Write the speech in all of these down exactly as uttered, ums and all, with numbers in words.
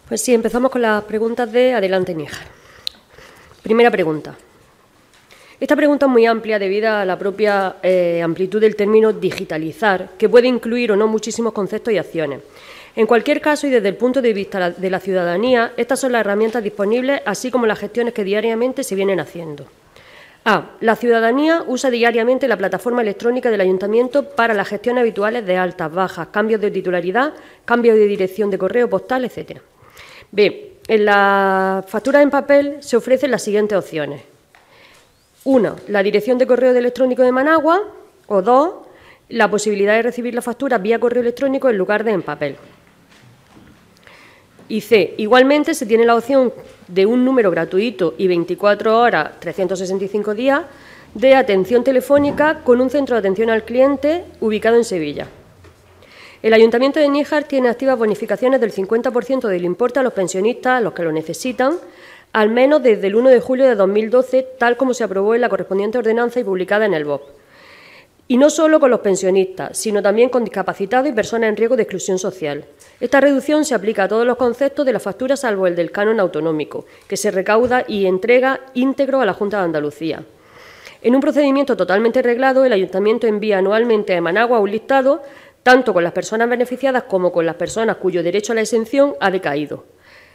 Pues sí, empezamos con las preguntas de Adelante Níjar. Primera pregunta. Esta pregunta es muy amplia debido a la propia eh, amplitud del término digitalizar, que puede incluir o no muchísimos conceptos y acciones. En cualquier caso, y desde el punto de vista de la ciudadanía, estas son las herramientas disponibles, así como las gestiones que diariamente se vienen haciendo. A. La ciudadanía usa diariamente la plataforma electrónica del Ayuntamiento para las gestiones habituales de altas, bajas, cambios de titularidad, cambios de dirección de correo postal, etcétera. B. En las facturas en papel se ofrecen las siguientes opciones. Una, la dirección de correo electrónico de Managua, o dos, la posibilidad de recibir la factura vía correo electrónico en lugar de en papel. Y C, igualmente se tiene la opción de un número gratuito y veinticuatro horas, trescientos sesenta y cinco días, de atención telefónica con un centro de atención al cliente ubicado en Sevilla. El Ayuntamiento de Níjar tiene activas bonificaciones del cincuenta por ciento del importe a los pensionistas, a los que lo necesitan, al menos desde el uno de julio de dos mil doce, tal como se aprobó en la correspondiente ordenanza y publicada en el B O P. Y no solo con los pensionistas, sino también con discapacitados y personas en riesgo de exclusión social. Esta reducción se aplica a todos los conceptos de la factura, salvo el del canon autonómico, que se recauda y entrega íntegro a la Junta de Andalucía. En un procedimiento totalmente reglado, el Ayuntamiento envía anualmente a Managua un listado, tanto con las personas beneficiadas como con las personas cuyo derecho a la exención ha decaído.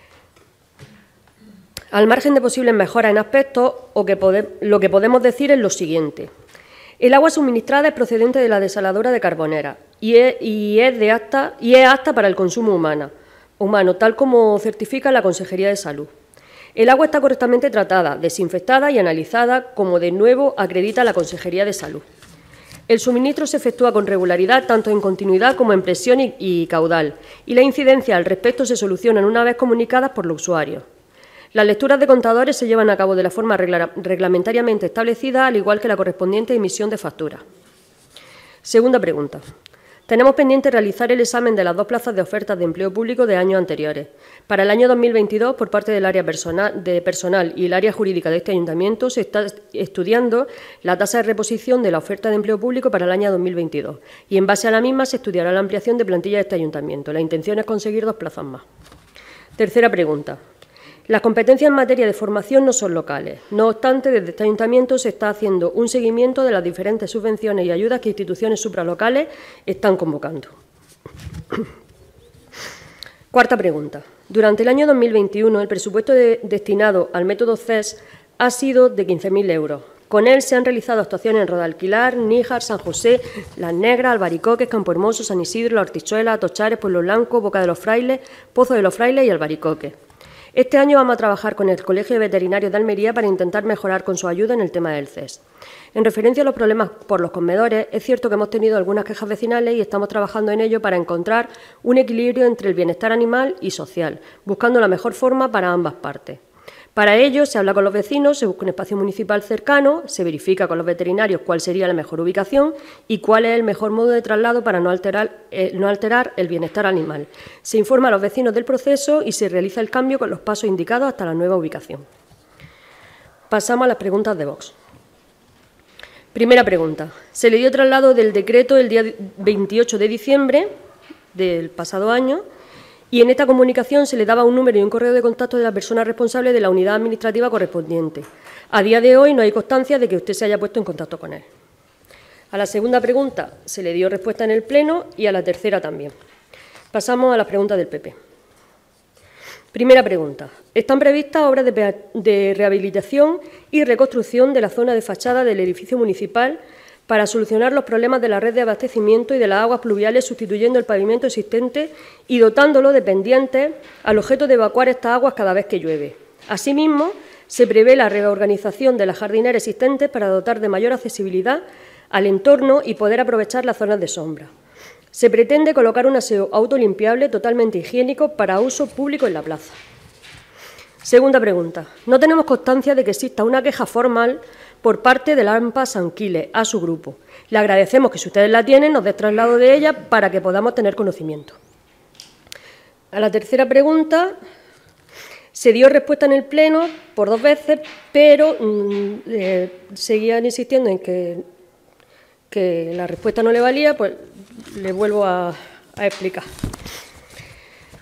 Al margen de posibles mejoras en aspectos, o que pode, lo que podemos decir es lo siguiente. El agua suministrada es procedente de la desaladora de Carbonera y es, y es, de apta, y es apta para el consumo humana, humano, tal como certifica la Consejería de Salud. El agua está correctamente tratada, desinfectada y analizada, como de nuevo acredita la Consejería de Salud. El suministro se efectúa con regularidad, tanto en continuidad como en presión y, y caudal, y las incidencias al respecto se solucionan una vez comunicadas por los usuarios. Las lecturas de contadores se llevan a cabo de la forma regla reglamentariamente establecida, al igual que la correspondiente emisión de facturas. Segunda pregunta. Tenemos pendiente realizar el examen de las dos plazas de ofertas de empleo público de años anteriores. Para el año dos mil veintidós, por parte del área personal, de personal y el área jurídica de este ayuntamiento, se está estudiando la tasa de reposición de la oferta de empleo público para el año dos mil veintidós y, en base a la misma, se estudiará la ampliación de plantilla de este ayuntamiento. La intención es conseguir dos plazas más. Tercera pregunta. Las competencias en materia de formación no son locales. No obstante, desde este ayuntamiento se está haciendo un seguimiento de las diferentes subvenciones y ayudas que instituciones supralocales están convocando. Cuarta pregunta. Durante el año dos mil veintiuno, el presupuesto de, destinado al método C E S ha sido de quince mil euros. Con él se han realizado actuaciones en Rodalquilar, Níjar, San José, Las Negras, Albaricoques, Campo Hermoso, San Isidro, La Hortichuela, Atochares, Pueblo Blanco, Boca de los Frailes, Pozo de los Frailes y Albaricoques. Este año vamos a trabajar con el Colegio de Veterinarios de Almería para intentar mejorar con su ayuda en el tema del C E S. En referencia a los problemas por los comedores, es cierto que hemos tenido algunas quejas vecinales y estamos trabajando en ello para encontrar un equilibrio entre el bienestar animal y social, buscando la mejor forma para ambas partes. Para ello, se habla con los vecinos, se busca un espacio municipal cercano, se verifica con los veterinarios cuál sería la mejor ubicación y cuál es el mejor modo de traslado para no alterar, eh, no alterar el bienestar animal. Se informa a los vecinos del proceso y se realiza el cambio con los pasos indicados hasta la nueva ubicación. Pasamos a las preguntas de Vox. Primera pregunta. Se le dio traslado del decreto el día veintiocho de diciembre del pasado año, y en esta comunicación se le daba un número y un correo de contacto de la persona responsable de la unidad administrativa correspondiente. A día de hoy no hay constancia de que usted se haya puesto en contacto con él. A la segunda pregunta se le dio respuesta en el Pleno y a la tercera también. Pasamos a las preguntas del P P. Primera pregunta. ¿Están previstas obras de, de rehabilitación y reconstrucción de la zona de fachada del edificio municipal para solucionar los problemas de la red de abastecimiento y de las aguas pluviales, sustituyendo el pavimento existente y dotándolo de pendientes al objeto de evacuar estas aguas cada vez que llueve? Asimismo, se prevé la reorganización de las jardineras existentes para dotar de mayor accesibilidad al entorno y poder aprovechar las zonas de sombra. Se pretende colocar un aseo autolimpiable totalmente higiénico para uso público en la plaza. Segunda pregunta. No tenemos constancia de que exista una queja formal por parte de la AMPA Sanquiles a su grupo. Le agradecemos que, si ustedes la tienen, nos dé traslado de ella para que podamos tener conocimiento. A la tercera pregunta se dio respuesta en el Pleno por dos veces, pero mmm, eh, seguían insistiendo en que, que la respuesta no le valía, pues le vuelvo a, a explicar.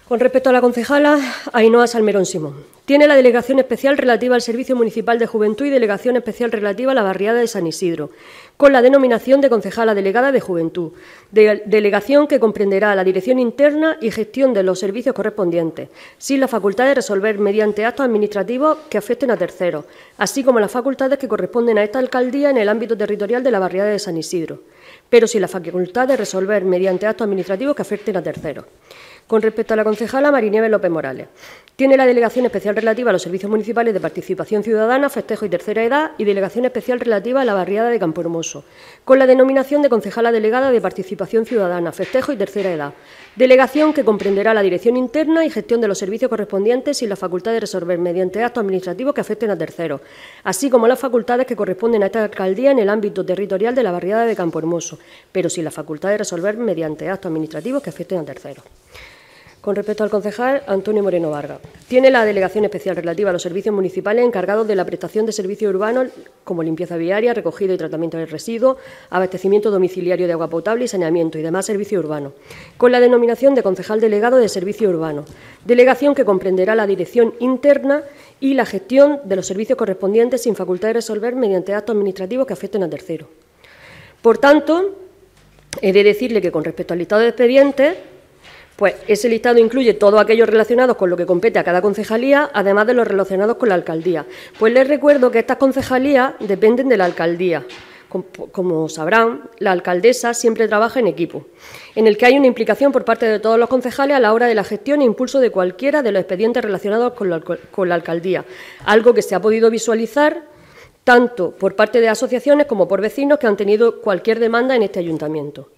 Con respecto a la concejala Ainhoa Salmerón Simón, tiene la delegación especial relativa al Servicio Municipal de Juventud y delegación especial relativa a la barriada de San Isidro, con la denominación de concejala delegada de Juventud, de, delegación que comprenderá la dirección interna y gestión de los servicios correspondientes, sin la facultad de resolver mediante actos administrativos que afecten a terceros, así como las facultades que corresponden a esta alcaldía en el ámbito territorial de la barriada de San Isidro, pero sin la facultad de resolver mediante actos administrativos que afecten a terceros. Con respecto a la concejala Marinieves López Morales, tiene la delegación especial relativa a los servicios municipales de participación ciudadana, festejo y tercera edad y delegación especial relativa a la barriada de Campohermoso, con la denominación de concejala delegada de participación ciudadana, festejo y tercera edad, delegación que comprenderá la dirección interna y gestión de los servicios correspondientes y la facultad de resolver mediante actos administrativos que afecten a terceros, así como las facultades que corresponden a esta alcaldía en el ámbito territorial de la barriada de Campohermoso, pero sin la facultad de resolver mediante actos administrativos que afecten a terceros. Con respecto al concejal Antonio Moreno Vargas, tiene la delegación especial relativa a los servicios municipales encargados de la prestación de servicios urbanos como limpieza viaria, recogida y tratamiento de residuos, abastecimiento domiciliario de agua potable y saneamiento y demás servicios urbanos, con la denominación de concejal delegado de servicios urbanos, delegación que comprenderá la dirección interna y la gestión de los servicios correspondientes sin facultad de resolver mediante actos administrativos que afecten a terceros. Por tanto, he de decirle que con respecto al listado de expedientes, pues ese listado incluye todos aquellos relacionados con lo que compete a cada concejalía, además de los relacionados con la alcaldía. Pues les recuerdo que estas concejalías dependen de la alcaldía. Como sabrán, la alcaldesa siempre trabaja en equipo, en el que hay una implicación por parte de todos los concejales a la hora de la gestión e impulso de cualquiera de los expedientes relacionados con la, con la alcaldía, algo que se ha podido visualizar tanto por parte de asociaciones como por vecinos que han tenido cualquier demanda en este ayuntamiento.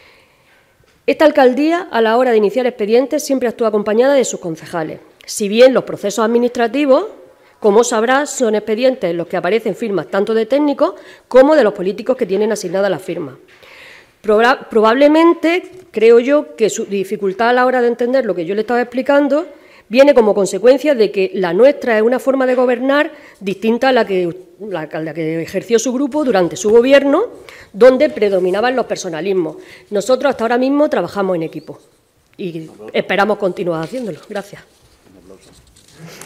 Esta alcaldía, a la hora de iniciar expedientes, siempre actúa acompañada de sus concejales. Si bien los procesos administrativos, como sabrá, son expedientes en los que aparecen firmas tanto de técnicos como de los políticos que tienen asignadas las firmas. Proba- probablemente, creo yo, que su dificultad a la hora de entender lo que yo le estaba explicando viene como consecuencia de que la nuestra es una forma de gobernar distinta a la que, la, a la que ejerció su grupo durante su gobierno, donde predominaban los personalismos. Nosotros hasta ahora mismo trabajamos en equipo y esperamos continuar haciéndolo. Gracias.